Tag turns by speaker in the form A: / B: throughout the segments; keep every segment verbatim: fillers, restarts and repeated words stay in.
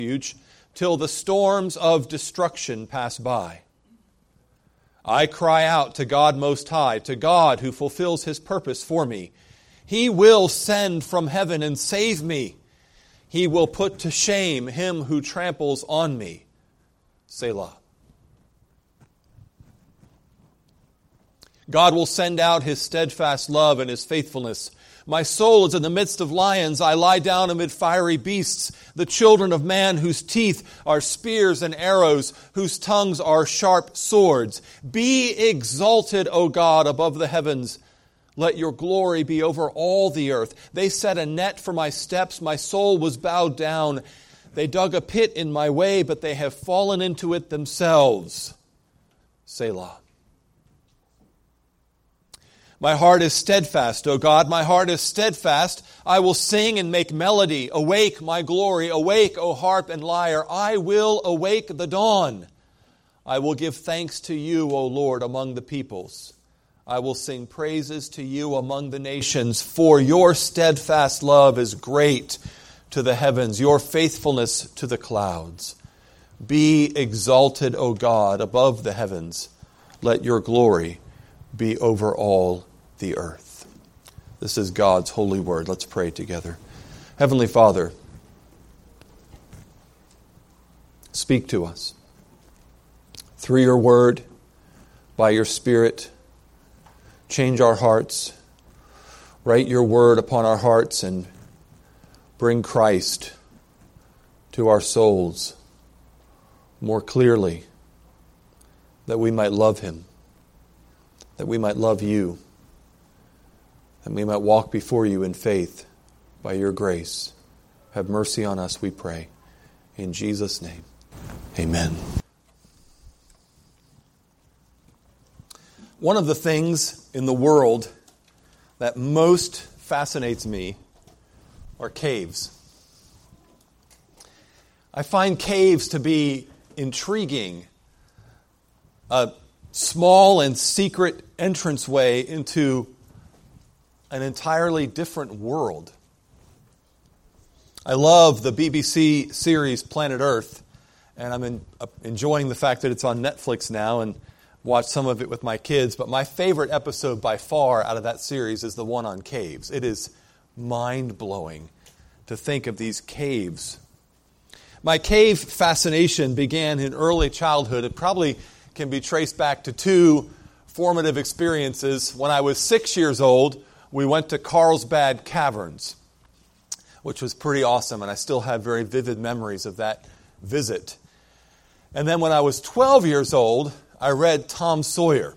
A: refuge till the storms of destruction pass by. I cry out to God Most High, to God who fulfills His purpose for me. He will send from heaven and save me. He will put to shame him who tramples on me. Selah. God will send out His steadfast love and His faithfulness. My soul is in the midst of lions. I lie down amid fiery beasts, the children of man whose teeth are spears and arrows, whose tongues are sharp swords. Be exalted, O God, above the heavens. Let your glory be over all the earth. They set a net for my steps. My soul was bowed down. They dug a pit in my way, but they have fallen into it themselves. Selah. My heart is steadfast, O God, my heart is steadfast. I will sing and make melody. Awake, my glory, awake, O harp and lyre. I will awake the dawn. I will give thanks to you, O Lord, among the peoples. I will sing praises to you among the nations, for your steadfast love is great to the heavens, your faithfulness to the clouds. Be exalted, O God, above the heavens. Let your glory be over all the earth. This is God's holy word. Let's pray together. Heavenly Father, speak to us through your word, by your Spirit. Change our hearts. Write your word upon our hearts and bring Christ to our souls more clearly, that we might love Him, that we might love you, that we might walk before you in faith by your grace. Have mercy on us, we pray. In Jesus' name, amen. One of the things in the world that most fascinates me are caves. I find caves to be intriguing. A small and secret entranceway into an entirely different world. I love the B B C series Planet Earth, and I'm in, uh, enjoying the fact that it's on Netflix now and watch some of it with my kids. But my favorite episode by far out of that series is the one on caves. It is mind-blowing to think of these caves. My cave fascination began in early childhood. It probably can be traced back to two formative experiences. When I was six years old, we went to Carlsbad Caverns, which was pretty awesome, and I still have very vivid memories of that visit. And then when I was twelve years old, I read Tom Sawyer.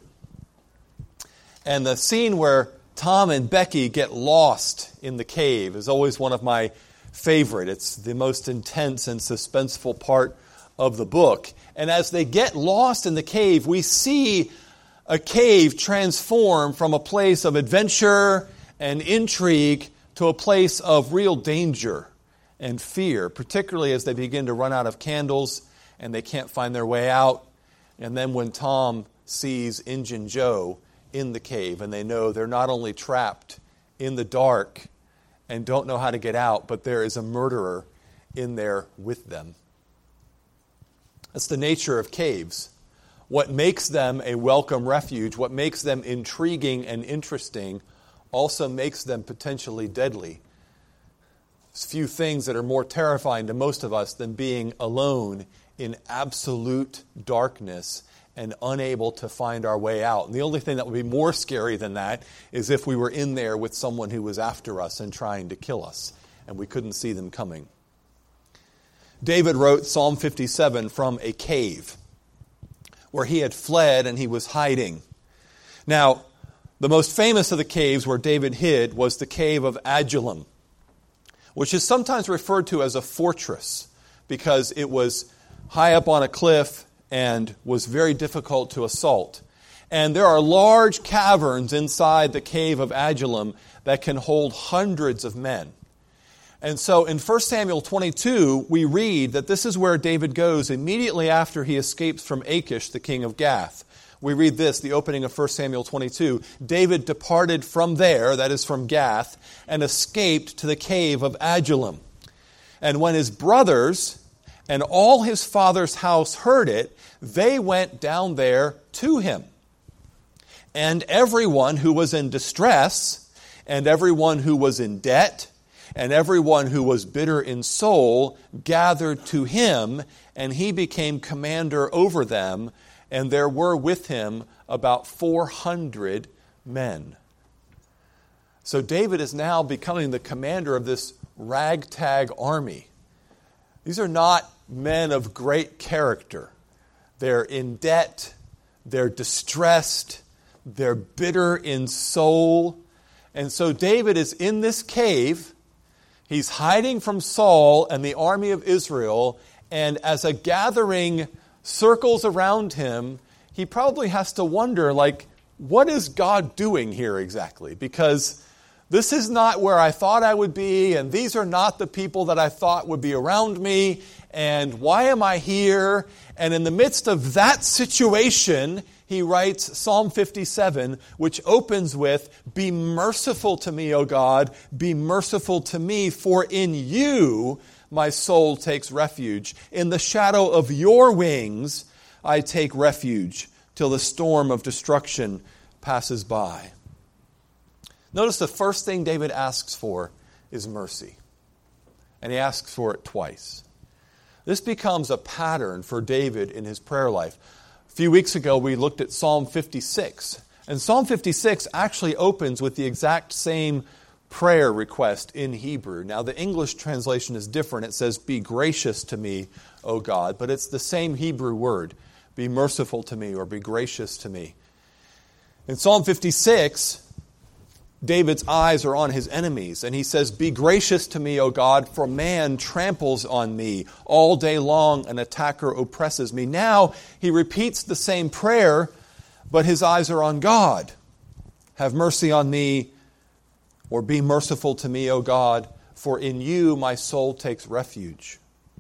A: And the scene where Tom and Becky get lost in the cave is always one of my favorite. It's the most intense and suspenseful part of the book. And as they get lost in the cave, we see a cave transform from a place of adventure and intrigue to a place of real danger and fear, particularly as they begin to run out of candles and they can't find their way out. And then when Tom sees Injun Joe in the cave, and they know they're not only trapped in the dark and don't know how to get out, but there is a murderer in there with them. That's the nature of caves. What makes them a welcome refuge, what makes them intriguing and interesting, also makes them potentially deadly. There's few things that are more terrifying to most of us than being alone in absolute darkness and unable to find our way out. And the only thing that would be more scary than that is if we were in there with someone who was after us and trying to kill us, and we couldn't see them coming. David wrote Psalm fifty-seven from a cave where he had fled and he was hiding. Now, the most famous of the caves where David hid was the cave of Adullam, which is sometimes referred to as a fortress because it was high up on a cliff and was very difficult to assault. And there are large caverns inside the cave of Adullam that can hold hundreds of men. And so in First Samuel twenty-two, we read that this is where David goes immediately after he escapes from Achish, the king of Gath. We read this, the opening of First Samuel twenty-two. David departed from there, that is from Gath, and escaped to the cave of Adullam. And when his brothers and all his father's house heard it, they went down there to him. And everyone who was in distress, and everyone who was in debt, and everyone who was bitter in soul gathered to him, and he became commander over them, and there were with him about four hundred men. So David is now becoming the commander of this ragtag army. These are not men of great character. They're in debt, they're distressed, they're bitter in soul. And so David is in this cave. He's hiding from Saul and the army of Israel, and as a gathering circles around him, he probably has to wonder, like, what is God doing here exactly? Because this is not where I thought I would be, and these are not the people that I thought would be around me, and why am I here? And in the midst of that situation, he writes Psalm fifty-seven, which opens with, "Be merciful to me, O God, be merciful to me, for in you my soul takes refuge. In the shadow of your wings I take refuge till the storm of destruction passes by." Notice the first thing David asks for is mercy. And he asks for it twice. This becomes a pattern for David in his prayer life. A few weeks ago, we looked at Psalm fifty-six. And Psalm fifty-six actually opens with the exact same prayer request in Hebrew. Now, the English translation is different. It says, "Be gracious to me, O God." But it's the same Hebrew word, "Be merciful to me," or "Be gracious to me." In Psalm fifty-six, David's eyes are on his enemies, and he says, "Be gracious to me, O God, for man tramples on me. All day long an attacker oppresses me." Now he repeats the same prayer, but his eyes are on God. "Have mercy on me," or "Be merciful to me, O God, for in you my soul takes refuge."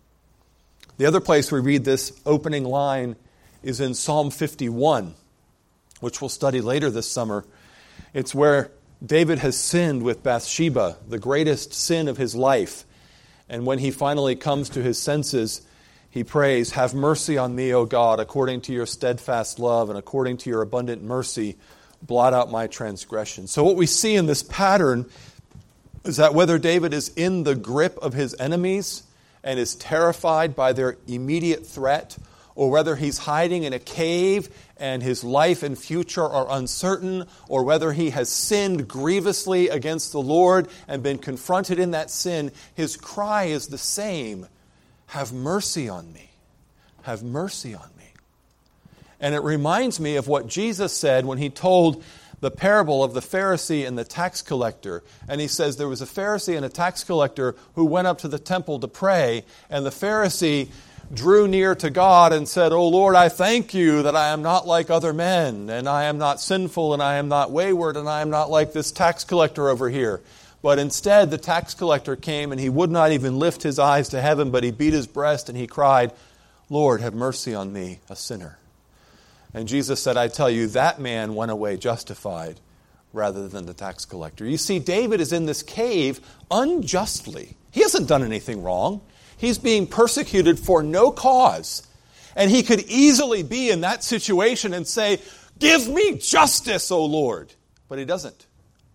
A: The other place we read this opening line is in Psalm fifty-one, which we'll study later this summer. It's where David has sinned with Bathsheba, the greatest sin of his life. And when he finally comes to his senses, he prays, "Have mercy on me, O God, according to your steadfast love and according to your abundant mercy, blot out my transgression." So what we see in this pattern is that whether David is in the grip of his enemies and is terrified by their immediate threat, or whether he's hiding in a cave and his life and future are uncertain, or whether he has sinned grievously against the Lord and been confronted in that sin, his cry is the same: "Have mercy on me. Have mercy on me." And it reminds me of what Jesus said when he told the parable of the Pharisee and the tax collector. And he says there was a Pharisee and a tax collector who went up to the temple to pray, and the Pharisee drew near to God and said, "O Lord, I thank you that I am not like other men, and I am not sinful, and I am not wayward, and I am not like this tax collector over here." But instead, the tax collector came, and he would not even lift his eyes to heaven, but he beat his breast, and he cried, "Lord, have mercy on me, a sinner." And Jesus said, "I tell you, that man went away justified rather than the tax collector." You see, David is in this cave unjustly. He hasn't done anything wrong. He's being persecuted for no cause. And he could easily be in that situation and say, "Give me justice, O Lord." But he doesn't.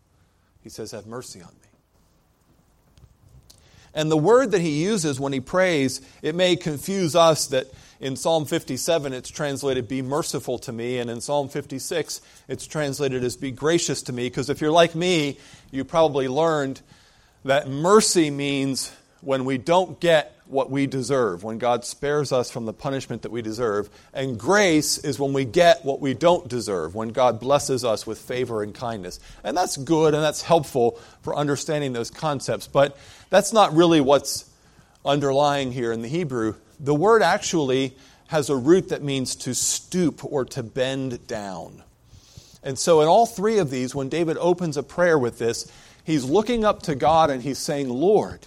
A: He says, "Have mercy on me." And the word that he uses when he prays, it may confuse us that in Psalm fifty-seven it's translated, "Be merciful to me," and in Psalm fifty-six it's translated as "Be gracious to me," because if you're like me, you probably learned that mercy means when we don't get what we deserve, when God spares us from the punishment that we deserve. And grace is when we get what we don't deserve, when God blesses us with favor and kindness. And that's good and that's helpful for understanding those concepts. But that's not really what's underlying here in the Hebrew. The word actually has a root that means to stoop or to bend down. And so in all three of these, when David opens a prayer with this, he's looking up to God and he's saying, "Lord,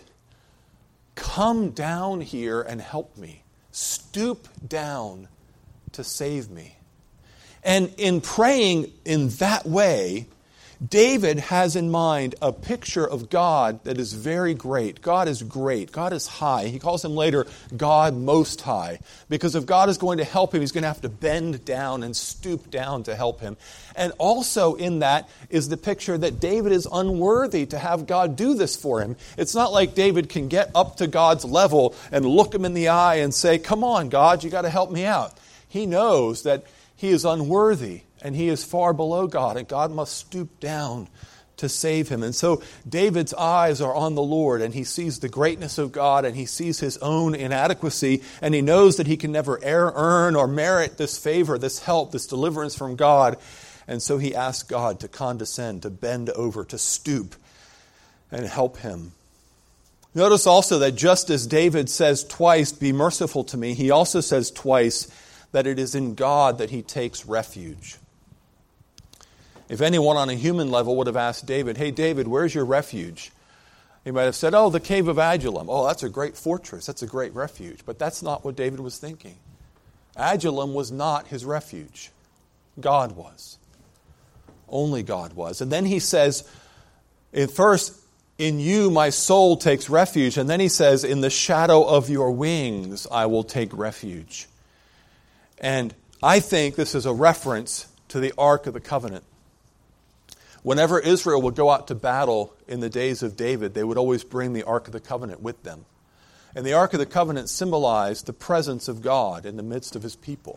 A: come down here and help me. Stoop down to save me." And in praying in that way, David has in mind a picture of God that is very great. God is great. God is high. He calls him later God Most High. Because if God is going to help him, he's going to have to bend down and stoop down to help him. And also in that is the picture that David is unworthy to have God do this for him. It's not like David can get up to God's level and look him in the eye and say, "Come on, God, you got to help me out." He knows that he is unworthy. And he is far below God, and God must stoop down to save him. And so David's eyes are on the Lord, and he sees the greatness of God, and he sees his own inadequacy, and he knows that he can never earn or merit this favor, this help, this deliverance from God. And so he asks God to condescend, to bend over, to stoop, and help him. Notice also that just as David says twice, "Be merciful to me," he also says twice that it is in God that he takes refuge. If anyone on a human level would have asked David, "Hey, David, where's your refuge?" He might have said, "Oh, the cave of Adullam. Oh, that's a great fortress. That's a great refuge." But that's not what David was thinking. Adullam was not his refuge. God was. Only God was. And then he says, in first, "In you my soul takes refuge." And then he says, "In the shadow of your wings I will take refuge." And I think this is a reference to the Ark of the Covenant. Whenever Israel would go out to battle in the days of David, they would always bring the Ark of the Covenant with them. And the Ark of the Covenant symbolized the presence of God in the midst of his people.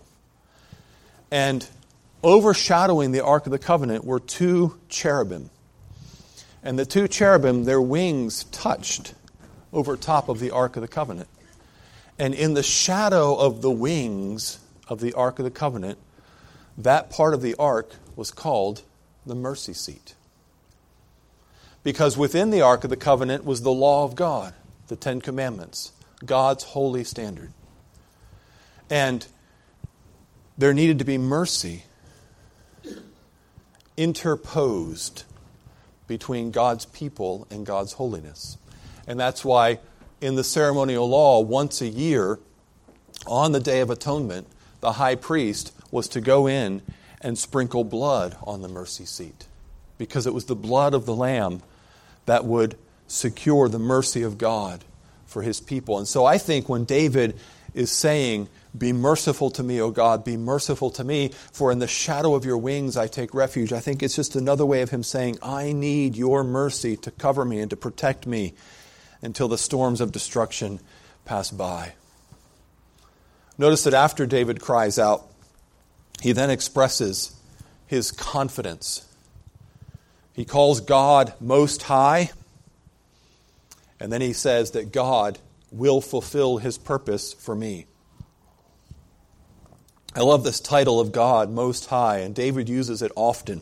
A: And overshadowing the Ark of the Covenant were two cherubim. And the two cherubim, their wings touched over top of the Ark of the Covenant. And in the shadow of the wings of the Ark of the Covenant, that part of the Ark was called the mercy seat. Because within the Ark of the Covenant was the law of God, the Ten Commandments, God's holy standard. And there needed to be mercy interposed between God's people and God's holiness. And that's why in the ceremonial law, once a year, on the Day of Atonement, the high priest was to go in and sprinkle blood on the mercy seat, because it was the blood of the Lamb that would secure the mercy of God for his people. And so I think when David is saying, "Be merciful to me, O God, be merciful to me, for in the shadow of your wings I take refuge," I think it's just another way of him saying, I need your mercy to cover me and to protect me until the storms of destruction pass by. Notice that after David cries out, he then expresses his confidence. He calls God Most High, and then he says that God will fulfill his purpose for me. I love this title of God Most High, and David uses it often.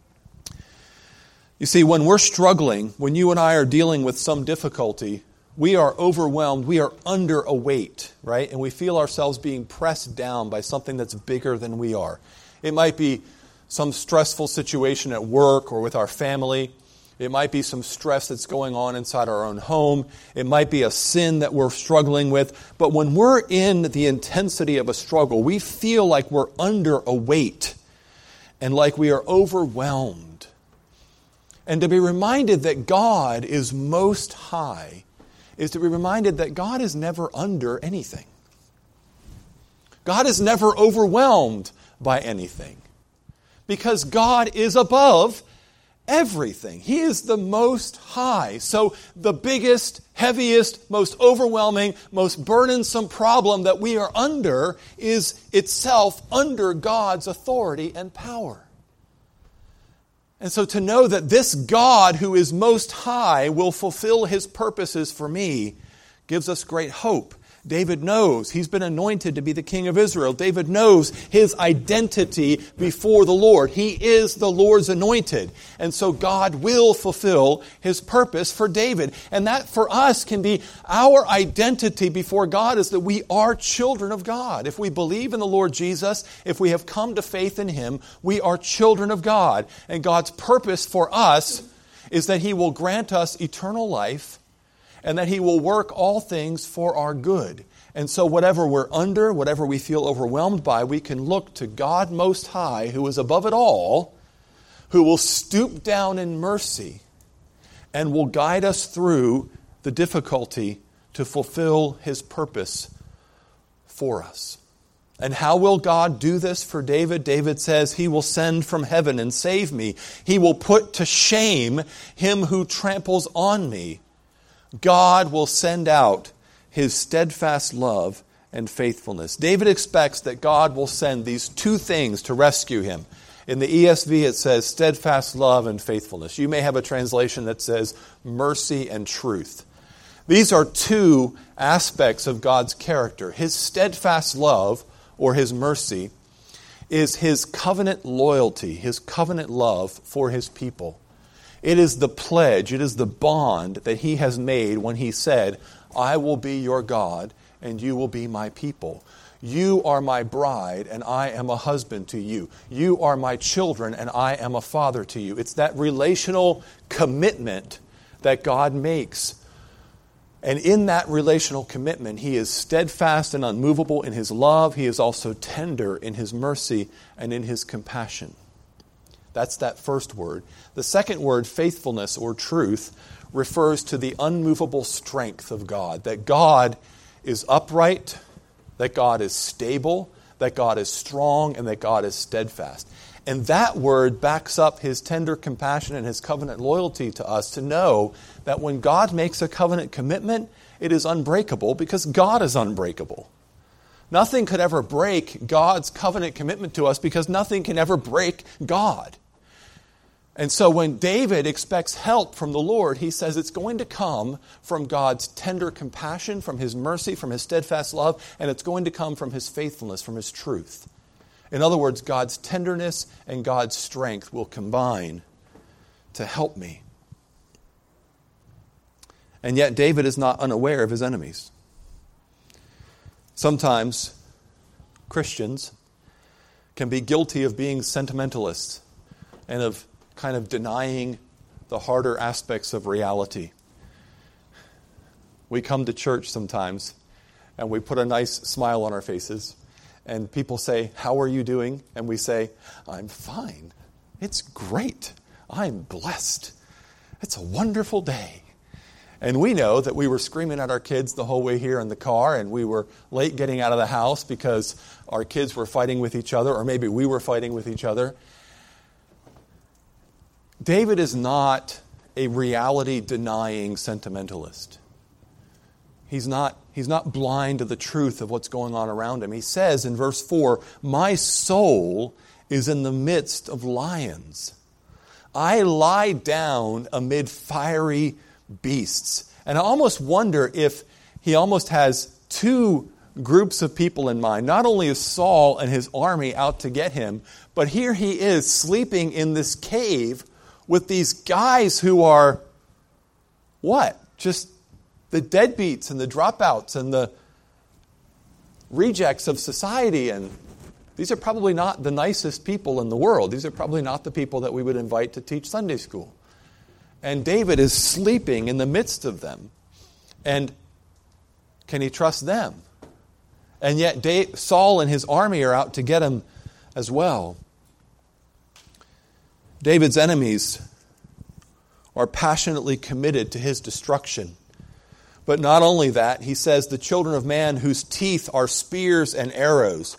A: You see, when we're struggling, when you and I are dealing with some difficulty, we are overwhelmed, we are under a weight, right? And we feel ourselves being pressed down by something that's bigger than we are. It might be some stressful situation at work or with our family. It might be some stress that's going on inside our own home. It might be a sin that we're struggling with. But when we're in the intensity of a struggle, we feel like we're under a weight and like we are overwhelmed. And to be reminded that God is Most High is to be reminded that God is never under anything. God is never overwhelmed by anything, because God is above everything. He is the Most High. So the biggest, heaviest, most overwhelming, most burdensome problem that we are under is itself under God's authority and power. And so to know that this God who is Most High will fulfill his purposes for me gives us great hope. David knows he's been anointed to be the king of Israel. David knows his identity before the Lord. He is the Lord's anointed. And so God will fulfill his purpose for David. And that for us can be our identity before God, is that we are children of God. If we believe in the Lord Jesus, if we have come to faith in him, we are children of God. And God's purpose for us is that he will grant us eternal life, and that he will work all things for our good. And so whatever we're under, whatever we feel overwhelmed by, we can look to God Most High, who is above it all, who will stoop down in mercy and will guide us through the difficulty to fulfill his purpose for us. And how will God do this for David? David says, he will send from heaven and save me. He will put to shame him who tramples on me. God will send out his steadfast love and faithfulness. David expects that God will send these two things to rescue him. In the E S V it says steadfast love and faithfulness. You may have a translation that says mercy and truth. These are two aspects of God's character. His steadfast love, or his mercy, is his covenant loyalty, his covenant love for his people. It is the pledge, it is the bond that he has made when he said, I will be your God and you will be my people. You are my bride and I am a husband to you. You are my children and I am a father to you. It's that relational commitment that God makes. And in that relational commitment, he is steadfast and unmovable in his love. He is also tender in his mercy and in his compassion. That's that first word. The second word, faithfulness or truth, refers to the unmovable strength of God. That God is upright, that God is stable, that God is strong, and that God is steadfast. And that word backs up his tender compassion and his covenant loyalty to us to know that when God makes a covenant commitment, it is unbreakable because God is unbreakable. Nothing could ever break God's covenant commitment to us because nothing can ever break God. And so when David expects help from the Lord, he says it's going to come from God's tender compassion, from his mercy, from his steadfast love, and it's going to come from his faithfulness, from his truth. In other words, God's tenderness and God's strength will combine to help me. And yet David is not unaware of his enemies. Sometimes Christians can be guilty of being sentimentalists and of kind of denying the harder aspects of reality. We come to church sometimes and we put a nice smile on our faces. And people say, how are you doing? And we say, I'm fine. It's great. I'm blessed. It's a wonderful day. And we know that we were screaming at our kids the whole way here in the car, and we were late getting out of the house because our kids were fighting with each other, or maybe we were fighting with each other. David is not a reality-denying sentimentalist. He's not, he's not blind to the truth of what's going on around him. He says in verse four, my soul is in the midst of lions. I lie down amid fiery beasts. And I almost wonder if he almost has two groups of people in mind. Not only is Saul and his army out to get him, but here he is sleeping in this cave with these guys who are, what? Just the deadbeats and the dropouts and the rejects of society. And these are probably not the nicest people in the world. These are probably not the people that we would invite to teach Sunday school. And David is sleeping in the midst of them. And can he trust them? And yet Dave, Saul and his army are out to get him as well. David's enemies are passionately committed to his destruction. But not only that, he says, the children of man whose teeth are spears and arrows,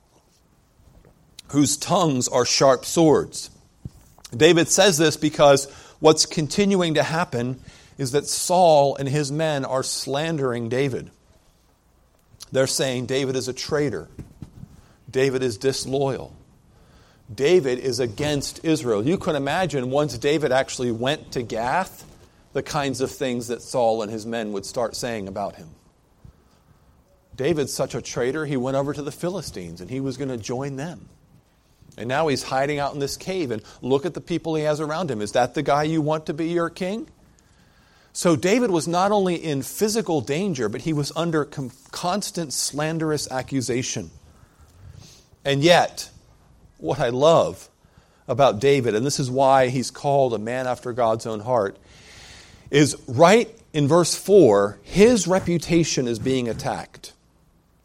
A: whose tongues are sharp swords. David says this because what's continuing to happen is that Saul and his men are slandering David. They're saying David is a traitor. David is disloyal. David is against Israel. You can imagine once David actually went to Gath, the kinds of things that Saul and his men would start saying about him. David's such a traitor, he went over to the Philistines and he was going to join them. And now he's hiding out in this cave, and look at the people he has around him. Is that the guy you want to be your king? So David was not only in physical danger, but he was under com- constant slanderous accusation. And yet, what I love about David, and this is why he's called a man after God's own heart, is right in verse four, his reputation is being attacked.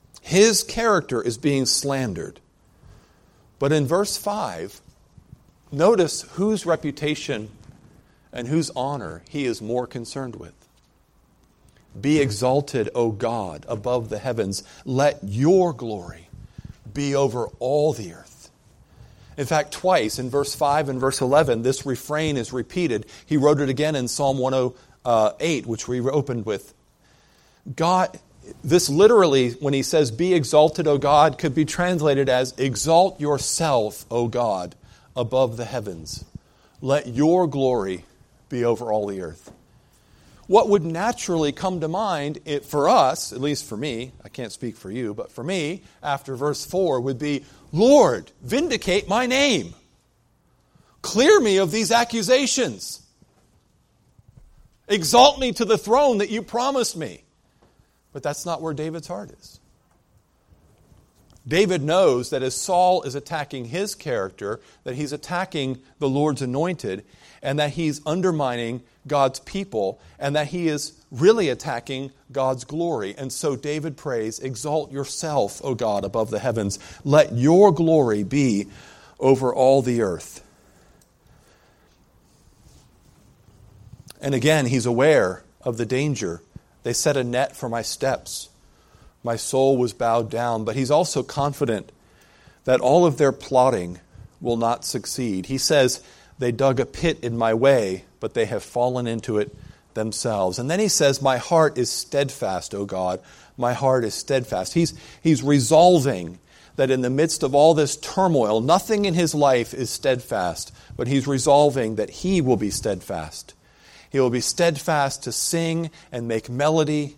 A: His character is being slandered. But in verse five, notice whose reputation and whose honor he is more concerned with. Be exalted, O God, above the heavens. Let your glory be over all the earth. In fact, twice in verse five and verse eleven, this refrain is repeated. He wrote it again in Psalm one oh eight, which we opened with. God, this literally, when he says, be exalted, O God, could be translated as, exalt yourself, O God, above the heavens. Let your glory be over all the earth. What would naturally come to mind it, for us, at least for me, I can't speak for you, but for me, after verse four, would be, Lord, vindicate my name. Clear me of these accusations. Exalt me to the throne that you promised me. But that's not where David's heart is. David knows that as Saul is attacking his character, that he's attacking the Lord's anointed, and that he's undermining God's people, and that he is really attacking God's glory. And so David prays, exalt yourself, O God, above the heavens. Let your glory be over all the earth. And again, he's aware of the danger. They set a net for my steps. My soul was bowed down. But he's also confident that all of their plotting will not succeed. He says, they dug a pit in my way, but they have fallen into it themselves. And then he says, my heart is steadfast, O God. My heart is steadfast. He's, he's resolving that in the midst of all this turmoil, nothing in his life is steadfast, but he's resolving that he will be steadfast. He will be steadfast to sing and make melody,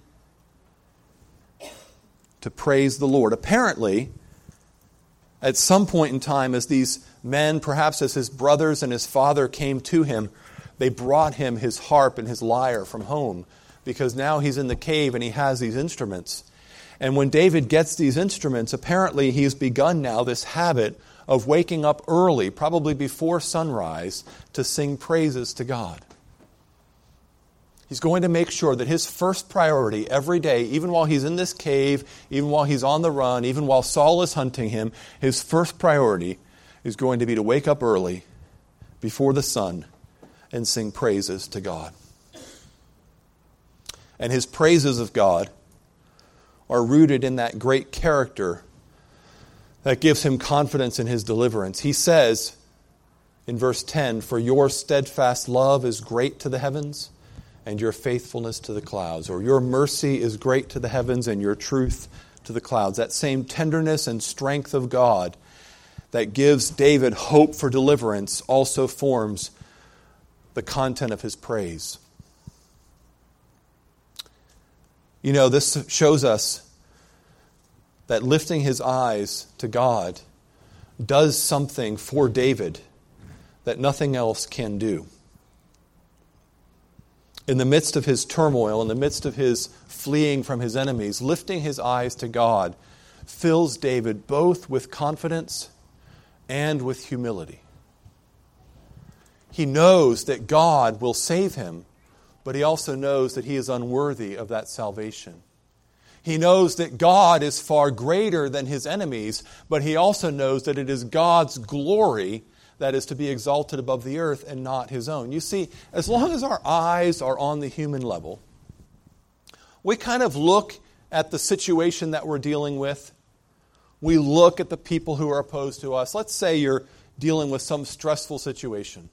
A: to praise the Lord. Apparently, at some point in time, as these men, perhaps as his brothers and his father came to him, they brought him his harp and his lyre from home, because now he's in the cave and he has these instruments. And when David gets these instruments, apparently he's begun now this habit of waking up early, probably before sunrise, to sing praises to God. He's going to make sure that his first priority every day, even while he's in this cave, even while he's on the run, even while Saul is hunting him, his first priority is going to be to wake up early before the sun and sing praises to God. And his praises of God are rooted in that great character that gives him confidence in his deliverance. He says in verse ten, for your steadfast love is great to the heavens, and your faithfulness to the clouds. Or your mercy is great to the heavens, and your truth to the clouds. That same tenderness and strength of God that gives David hope for deliverance also forms the content of his praise. You know, this shows us that lifting his eyes to God does something for David that nothing else can do. In the midst of his turmoil, in the midst of his fleeing from his enemies, lifting his eyes to God fills David both with confidence and with humility. He knows that God will save him, but he also knows that he is unworthy of that salvation. He knows that God is far greater than his enemies, but he also knows that it is God's glory that is to be exalted above the earth and not his own. You see, as long as our eyes are on the human level, we kind of look at the situation that we're dealing with. We look at the people who are opposed to us. Let's say you're dealing with some stressful situation.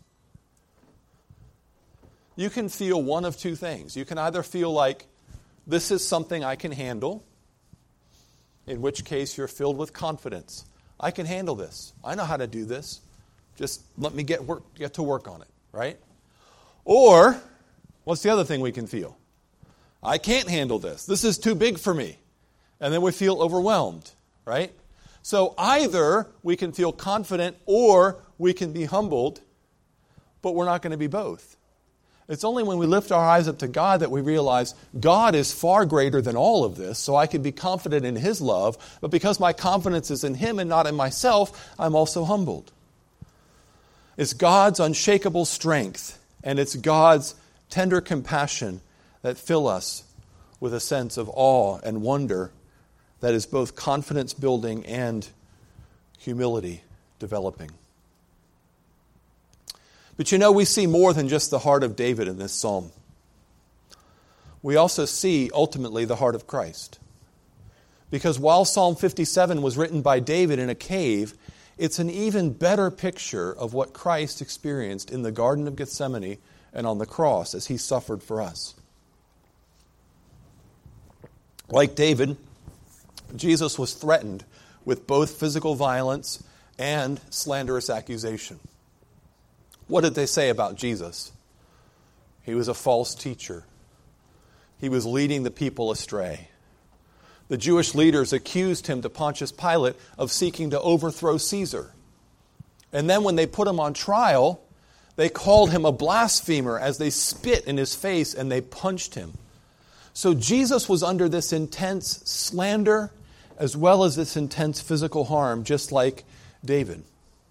A: You can feel one of two things. You can either feel like this is something I can handle, in which case you're filled with confidence. I can handle this. I know how to do this. Just let me get work, get to work on it, right? Or, what's the other thing we can feel? I can't handle this. This is too big for me. And then we feel overwhelmed, right? So either we can feel confident or we can be humbled, but we're not going to be both. It's only when we lift our eyes up to God that we realize God is far greater than all of this, so I can be confident in his love, but because my confidence is in him and not in myself, I'm also humbled. It's God's unshakable strength, and it's God's tender compassion that fill us with a sense of awe and wonder that is both confidence building and humility developing. But you know, we see more than just the heart of David in this psalm. We also see, ultimately, the heart of Christ. Because while Psalm fifty-seven was written by David in a cave, it's an even better picture of what Christ experienced in the Garden of Gethsemane and on the cross as he suffered for us. Like David, Jesus was threatened with both physical violence and slanderous accusation. What did they say about Jesus? He was a false teacher. He was leading the people astray. The Jewish leaders accused him to Pontius Pilate of seeking to overthrow Caesar. And then when they put him on trial, they called him a blasphemer as they spit in his face and they punched him. So Jesus was under this intense slander as well as this intense physical harm, just like David.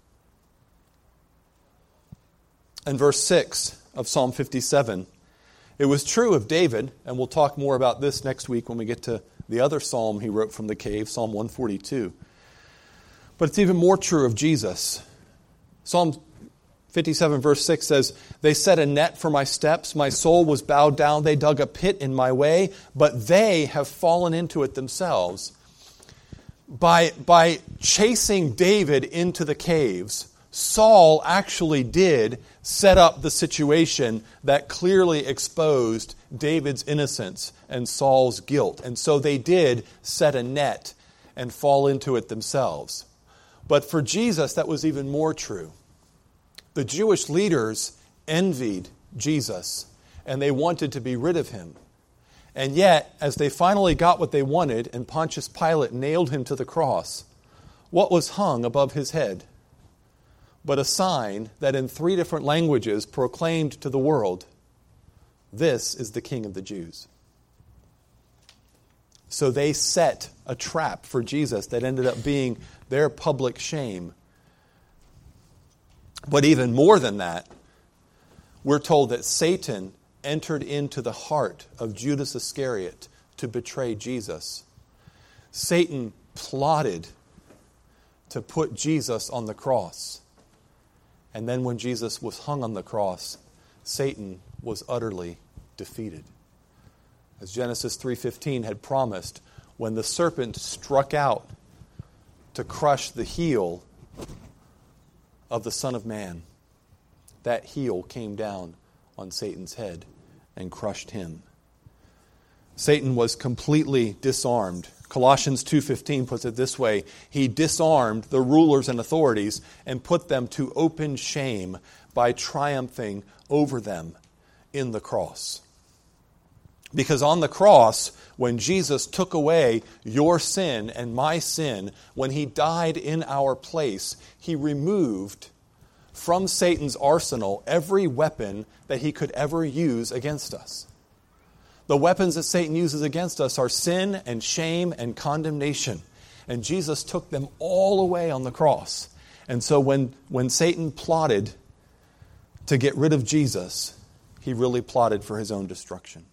A: And verse six of Psalm fifty-seven, it was true of David, and we'll talk more about this next week when we get to the other psalm he wrote from the cave, Psalm one forty-two. But it's even more true of Jesus. Psalm fifty-seven verse six says, "They set a net for my steps. My soul was bowed down. They dug a pit in my way, but they have fallen into it themselves." By, by chasing David into the caves, Saul actually did set up the situation that clearly exposed David's innocence and Saul's guilt. And so they did set a net and fall into it themselves. But for Jesus, that was even more true. The Jewish leaders envied Jesus, and they wanted to be rid of him. And yet, as they finally got what they wanted, and Pontius Pilate nailed him to the cross, what was hung above his head but a sign that in three different languages proclaimed to the world, "This is the King of the Jews." So they set a trap for Jesus that ended up being their public shame. But even more than that, we're told that Satan entered into the heart of Judas Iscariot to betray Jesus. Satan plotted to put Jesus on the cross. And then when Jesus was hung on the cross, Satan was utterly defeated. As Genesis three fifteen had promised, when the serpent struck out to crush the heel of the Son of Man, that heel came down on Satan's head and crushed him. Satan was completely disarmed. Colossians two fifteen puts it this way: he disarmed the rulers and authorities and put them to open shame by triumphing over them in the cross. Because on the cross, when Jesus took away your sin and my sin, when he died in our place, he removed from Satan's arsenal every weapon that he could ever use against us. The weapons that Satan uses against us are sin and shame and condemnation. And Jesus took them all away on the cross. And so when, when Satan plotted to get rid of Jesus, he really plotted for his own destruction.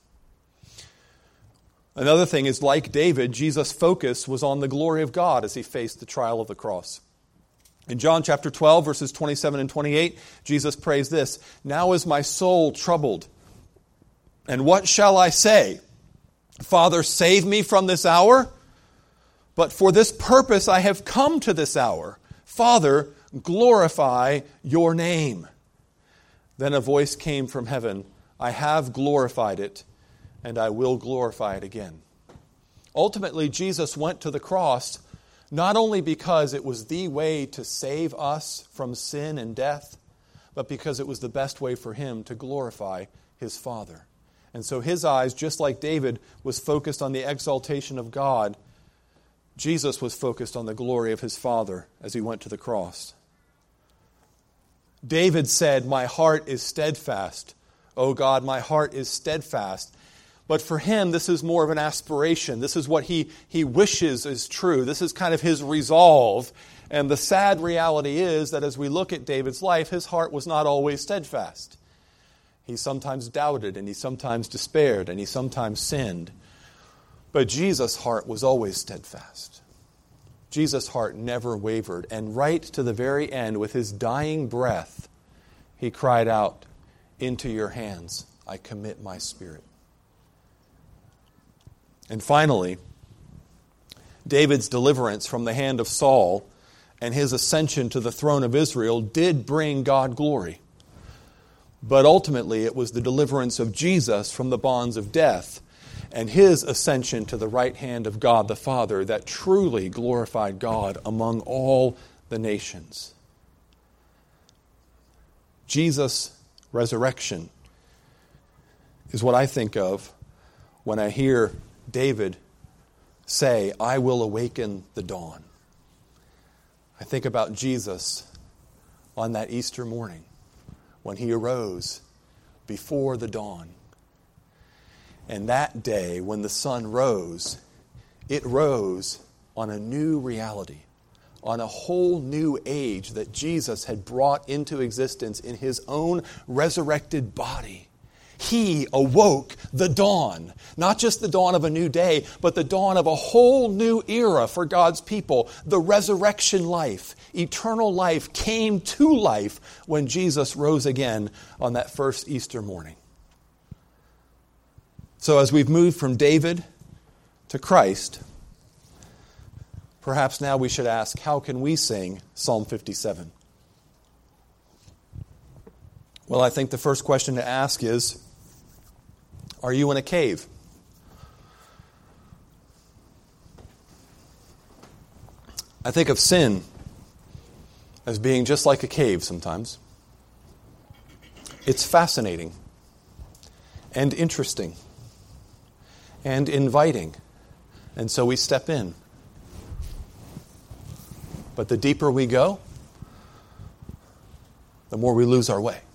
A: Another thing is, like David, Jesus' focus was on the glory of God as he faced the trial of the cross. In John chapter twelve, verses twenty-seven and twenty-eight, Jesus prays this: "Now is my soul troubled. And what shall I say? Father, save me from this hour? But for this purpose I have come to this hour. Father, glorify your name." Then a voice came from heaven: "I have glorified it, and I will glorify it again." Ultimately, Jesus went to the cross not only because it was the way to save us from sin and death, but because it was the best way for him to glorify his Father. And so his eyes, just like David, was focused on the exaltation of God. Jesus was focused on the glory of his Father as he went to the cross. David said, "My heart is steadfast. O God, my heart is steadfast." But for him, this is more of an aspiration. This is what he, he wishes is true. This is kind of his resolve. And the sad reality is that as we look at David's life, his heart was not always steadfast. He sometimes doubted, and he sometimes despaired, and he sometimes sinned. But Jesus' heart was always steadfast. Jesus' heart never wavered. And right to the very end, with his dying breath, he cried out, "Into your hands I commit my spirit." And finally, David's deliverance from the hand of Saul and his ascension to the throne of Israel did bring God glory. But ultimately, it was the deliverance of Jesus from the bonds of death and his ascension to the right hand of God the Father that truly glorified God among all the nations. Jesus' resurrection is what I think of when I hear David say, "I will awaken the dawn." I think about Jesus on that Easter morning when he arose before the dawn. And that day, when the sun rose, it rose on a new reality, on a whole new age that Jesus had brought into existence in his own resurrected body. He awoke the dawn, not just the dawn of a new day, but the dawn of a whole new era for God's people. The resurrection life, eternal life, came to life when Jesus rose again on that first Easter morning. So as we've moved from David to Christ, perhaps now we should ask, how can we sing Psalm fifty-seven? Well, I think the first question to ask is, are you in a cave? I think of sin as being just like a cave sometimes. It's fascinating and interesting and inviting, and so we step in. But the deeper we go, the more we lose our way.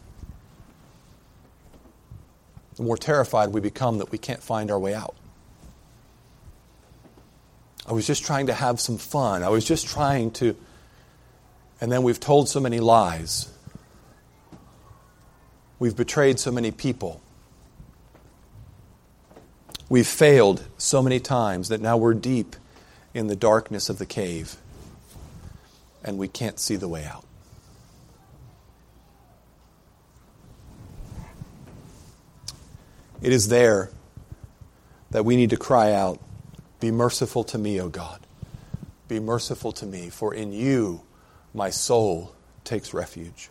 A: The more terrified we become that we can't find our way out. I was just trying to have some fun. I was just trying to... And then we've told so many lies. We've betrayed so many people. We've failed so many times that now we're deep in the darkness of the cave and we can't see the way out. It is there that we need to cry out, "Be merciful to me, O God. Be merciful to me, for in you my soul takes refuge."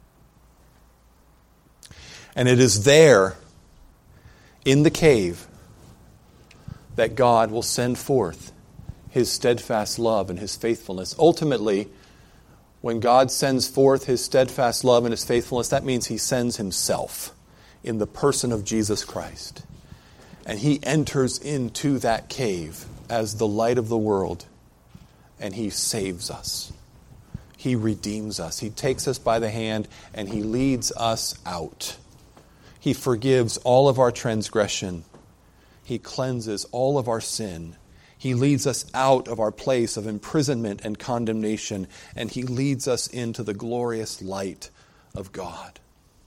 A: And it is there, in the cave, that God will send forth his steadfast love and his faithfulness. Ultimately, when God sends forth his steadfast love and his faithfulness, that means he sends himself in the person of Jesus Christ. And he enters into that cave as the light of the world, and he saves us. He redeems us. He takes us by the hand, and he leads us out. He forgives all of our transgression. He cleanses all of our sin. He leads us out of our place of imprisonment and condemnation, and he leads us into the glorious light of God.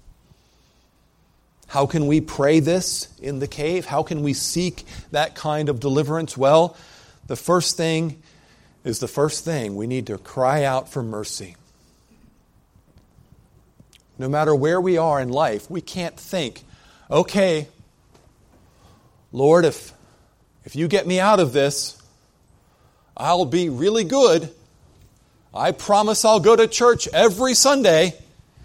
A: How can we pray this in the cave? How can we seek that kind of deliverance? Well, the first thing is the first thing. We need to cry out for mercy. No matter where we are in life, we can't think, okay, Lord, if, if you get me out of this, I'll be really good. I promise I'll go to church every Sunday.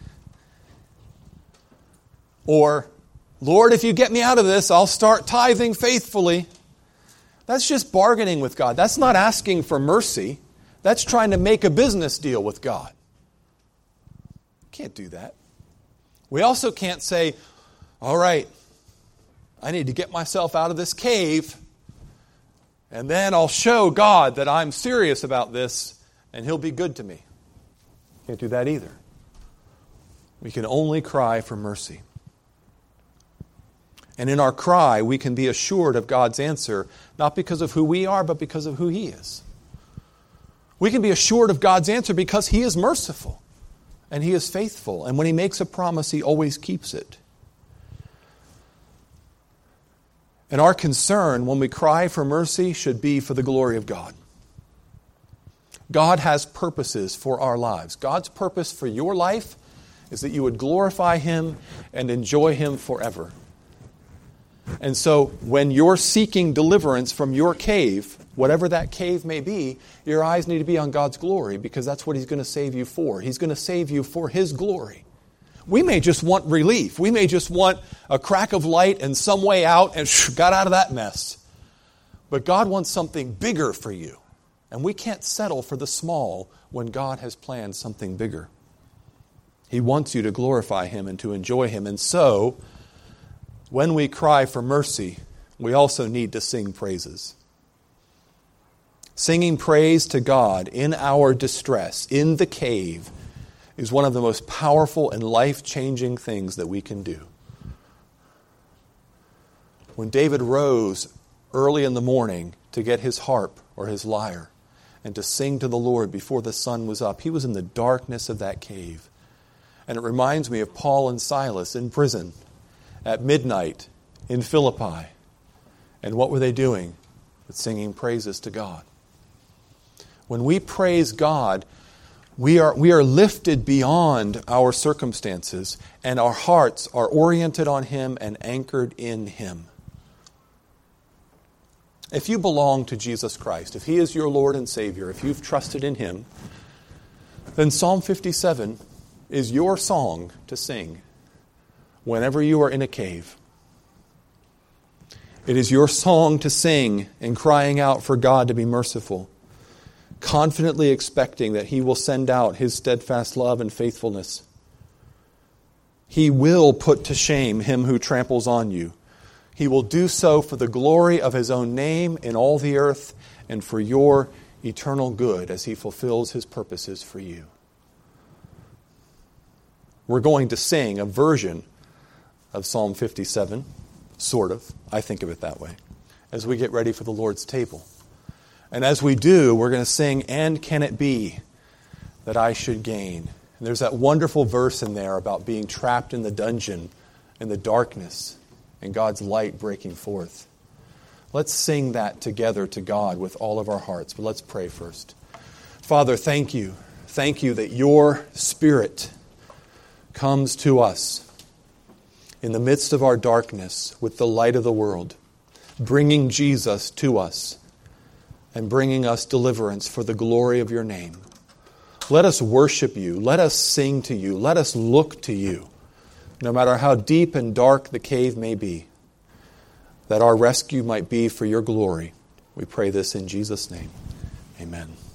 A: Or, Lord, if you get me out of this, I'll start tithing faithfully. That's just bargaining with God. That's not asking for mercy. That's trying to make a business deal with God. Can't do that. We also can't say, all right, I need to get myself out of this cave, and then I'll show God that I'm serious about this, and he'll be good to me. Can't do that either. We can only cry for mercy. And in our cry, we can be assured of God's answer, not because of who we are, but because of who he is. We can be assured of God's answer because he is merciful and he is faithful. And when he makes a promise, he always keeps it. And our concern when we cry for mercy should be for the glory of God. God has purposes for our lives. God's purpose for your life is that you would glorify Him and enjoy Him forever. And so when you're seeking deliverance from your cave, whatever that cave may be, your eyes need to be on God's glory, because that's what He's going to save you for. He's going to save you for His glory. We may just want relief. We may just want a crack of light and some way out and shh, got out of that mess. But God wants something bigger for you. And we can't settle for the small when God has planned something bigger. He wants you to glorify Him and to enjoy Him. And so, when we cry for mercy, we also need to sing praises. Singing praise to God in our distress, in the cave, is one of the most powerful and life-changing things that we can do. When David rose early in the morning to get his harp or his lyre and to sing to the Lord before the sun was up, he was in the darkness of that cave. And it reminds me of Paul and Silas in prison at midnight in Philippi. And what were they doing? But singing praises to God. When we praise God, we are, we are lifted beyond our circumstances, and our hearts are oriented on Him and anchored in Him. If you belong to Jesus Christ, if He is your Lord and Savior, if you've trusted in Him, then Psalm fifty-seven is your song to sing whenever you are in a cave. It is your song to sing and crying out for God to be merciful, confidently expecting that He will send out His steadfast love and faithfulness. He will put to shame him who tramples on you. He will do so for the glory of His own name in all the earth and for your eternal good as He fulfills His purposes for you. We're going to sing a version of Psalm fifty-seven, sort of. I think of it that way, as we get ready for the Lord's table. And as we do, we're going to sing, "And can it be that I should gain?" And there's that wonderful verse in there about being trapped in the dungeon, in the darkness, and God's light breaking forth. Let's sing that together to God with all of our hearts. But let's pray first. Father, thank you. Thank you that your Spirit comes to us in the midst of our darkness with the light of the world, bringing Jesus to us and bringing us deliverance for the glory of your name. Let us worship you. Let us sing to you. Let us look to you, no matter how deep and dark the cave may be, that our rescue might be for your glory. We pray this in Jesus' name. Amen.